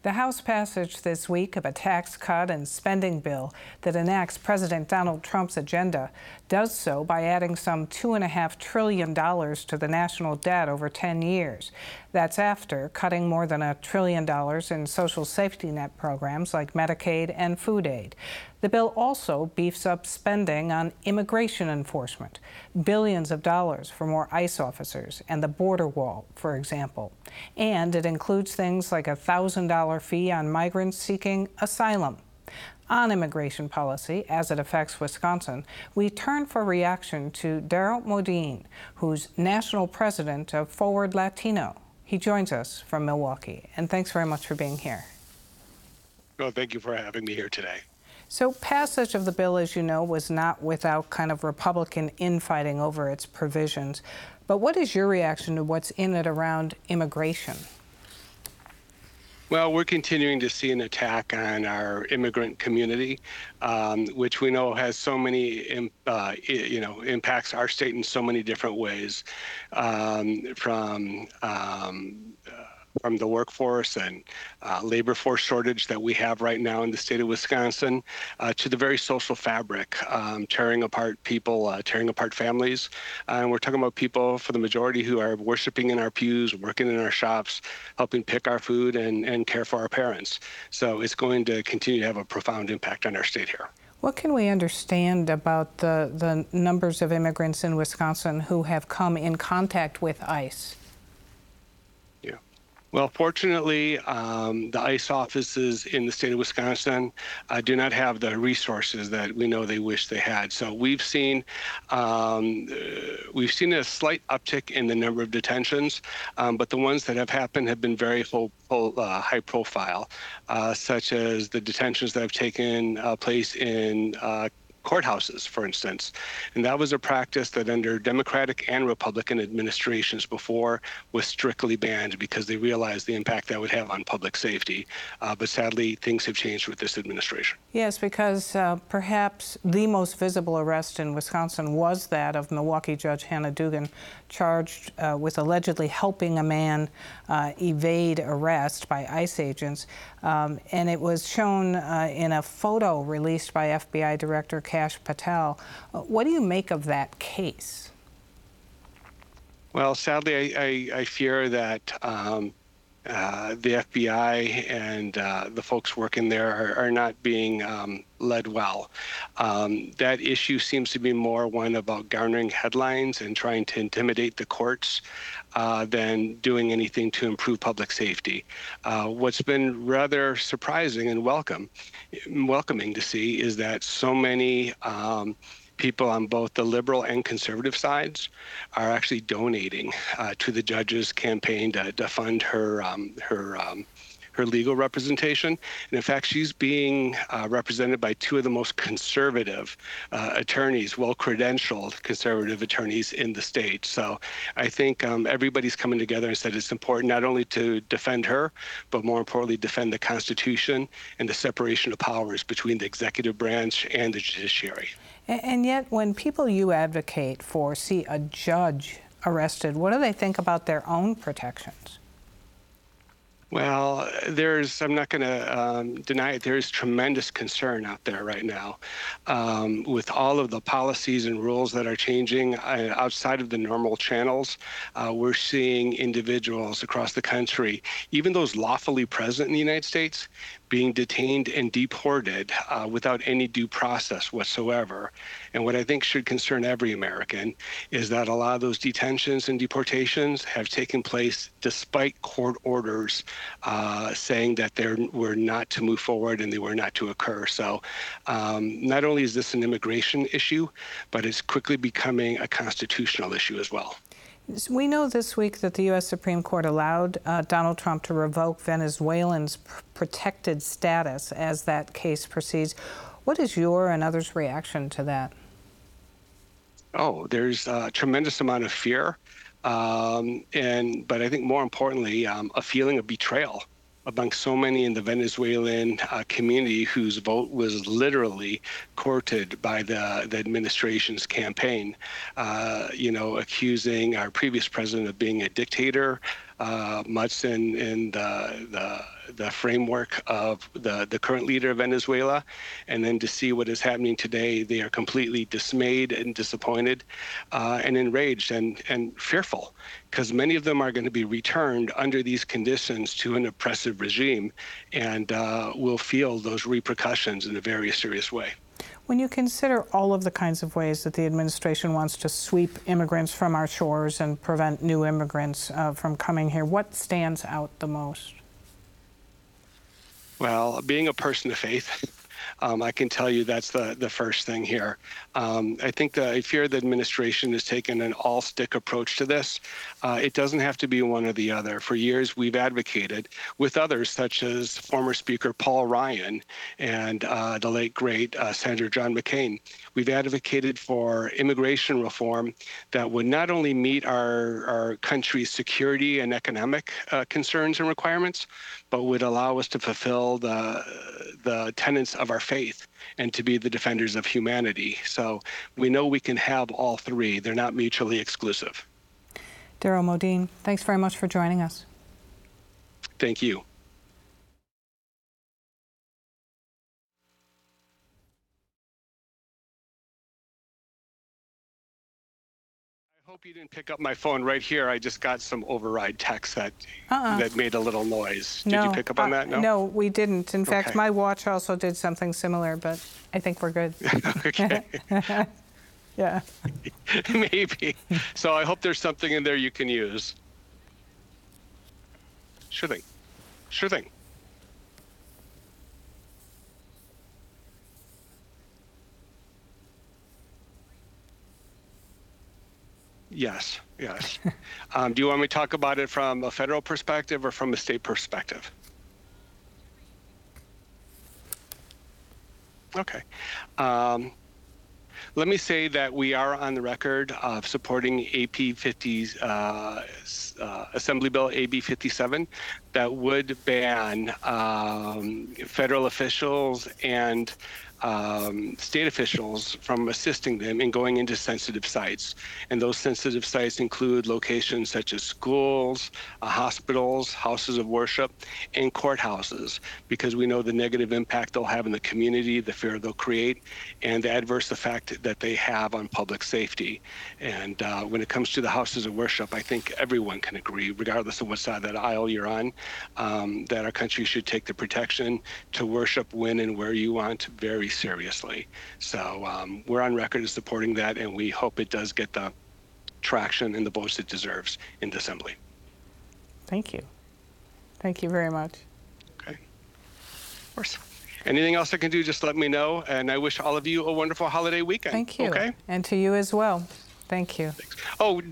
The House passage this week of a tax cut and spending bill that enacts President Donald Trump's agenda does so by adding some $2.5 trillion to the national debt over 10 years. That's after cutting more than $1 trillion in social safety net programs like Medicaid and food aid. The bill also beefs up spending on immigration enforcement, billions of dollars for more ICE officers and the border wall, for example. And it includes things like a $1,000 fee on migrants seeking asylum. On immigration policy, as it affects Wisconsin, we turn for reaction to Darrell Modine, who's national president of Forward Latino. He joins us from Milwaukee, and thanks very much for being here. Well, thank you for having me here today. So passage of the bill, as you know, was not without kind of Republican infighting over its provisions. But what is your reaction to what's in it around immigration? Well, we're continuing to see an attack on our immigrant community, which we know has so many, impacts our state in so many different ways, from the workforce and labor force shortage that we have right now in the state of Wisconsin, to the very social fabric, tearing apart people, tearing apart families. And we're talking about people, for the majority, who are worshiping in our pews, working in our shops, helping pick our food and care for our parents. So it's going to continue to have a profound impact on our state here. What can we understand about the numbers of immigrants in Wisconsin who have come in contact with ICE? Well, fortunately, the ICE offices in the state of Wisconsin do not have the resources that we know they wish they had. So we've seen a slight uptick in the number of detentions, but the ones that have happened have been very high profile, such as the detentions that have taken place in courthouses, for instance. And that was a practice that under Democratic and Republican administrations before was strictly banned because they realized the impact that would have on public safety. But sadly, things have changed with this administration. Yes, because perhaps the most visible arrest in Wisconsin was that of Milwaukee Judge Hannah Dugan, charged with allegedly helping a man evade arrest by ICE agents. And it was shown in a photo released by FBI Director Kash Patel. What do you make of that case? Well, sadly, I fear that the FBI and the folks working there are not being led well. That issue seems to be more one about garnering headlines and trying to intimidate the courts than doing anything to improve public safety. What's been rather surprising and welcoming to see is that so many people on both the liberal and conservative sides are actually donating to the judge's campaign to fund her legal representation. And in fact, she's being represented by two of the most conservative attorneys, well-credentialed conservative attorneys in the state. So I think everybody's coming together and said it's important not only to defend her, but more importantly, defend the Constitution and the separation of powers between the executive branch and the judiciary. And yet, when people you advocate for see a judge arrested, what do they think about their own protections? Well, I'm not going to deny it, there's tremendous concern out there right now with all of the policies and rules that are changing outside of the normal channels. We're seeing individuals across the country, even those lawfully present in the United States, being detained and deported without any due process whatsoever. And what I think should concern every American is that a lot of those detentions and deportations have taken place despite court orders saying that they were not to move forward and they were not to occur. So not only is this an immigration issue, but it's quickly becoming a constitutional issue as well. We know this week that the U.S. Supreme Court allowed Donald Trump to revoke Venezuelans' protected status as that case proceeds. What is your and others' reaction to that? Oh, there's a tremendous amount of fear, but I think more importantly, a feeling of betrayal among so many in the Venezuelan community whose vote was literally courted by the administration's campaign, accusing our previous president of being a dictator, much in the framework of the current leader of Venezuela, and then to see what is happening today, they are completely dismayed and disappointed and enraged and fearful, because many of them are going to be returned under these conditions to an oppressive regime, and will feel those repercussions in a very serious way. When you consider all of the kinds of ways that the administration wants to sweep immigrants from our shores and prevent new immigrants from coming here, what stands out the most? Well, being a person of faith, I can tell you that's the first thing here. I fear the administration has taken an all-stick approach to this. It doesn't have to be one or the other. For years, we've advocated with others, such as former Speaker Paul Ryan and the late, great Senator John McCain. We've advocated for immigration reform that would not only meet our country's security and economic concerns and requirements, but would allow us to fulfill the tenets of our faith and to be the defenders of humanity. So we know we can have all three. They're not mutually exclusive. Daryl Modine, thanks very much for joining us. Thank you. I hope you didn't pick up my phone right here. I just got some override text that made a little noise. Did you pick up on that? No? No, we didn't. In fact, Okay. my watch also did something similar, but I think we're good. Okay. Yeah. Maybe. So I hope there's something in there you can use. Sure thing. Sure thing. Yes, yes. Do you want me to talk about it from a federal perspective or from a state perspective? Okay. Let me say that we are on the record of supporting AP 50, Assembly Bill AB 57, that would ban federal officials and state officials from assisting them in going into sensitive sites. And those sensitive sites include locations such as schools, hospitals, houses of worship, and courthouses, because we know the negative impact they'll have in the community, the fear they'll create, and the adverse effect that they have on public safety. And when it comes to the houses of worship, I think everyone can agree, regardless of what side of that aisle you're on, that our country should take the protection to worship when and where you want very seriously. So we're on record as supporting that, and we hope it does get the traction and the votes it deserves in the Assembly. Thank you. Thank you very much. Okay. Of course. Anything else I can do, just let me know. And I wish all of you a wonderful holiday weekend. Thank you. Okay? And to you as well. Thank you. Thanks. Oh,